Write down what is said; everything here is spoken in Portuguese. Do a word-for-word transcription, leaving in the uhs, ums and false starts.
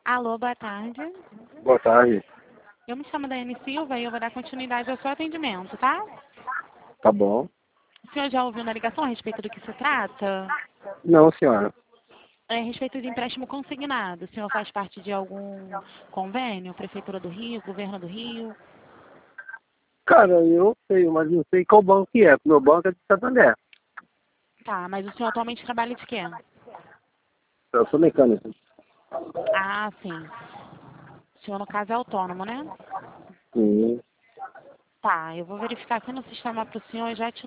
Alô, boa tarde. Boa tarde. Eu me chamo Daiane Silva e eu vou dar continuidade ao seu atendimento, tá? Tá bom. O senhor já ouviu na ligação a respeito do que se trata? Não, senhora. É a respeito de empréstimo consignado. O senhor faz parte de algum convênio? Prefeitura do Rio, Governo do Rio? Cara, eu sei, mas não sei qual banco que é. Meu banco é de Santander. Tá, mas o senhor atualmente trabalha de quê? Eu sou mecânico. Ah, sim. O senhor, no caso, é autônomo, né? Sim. Tá, eu vou verificar aqui no sistema para o senhor e já te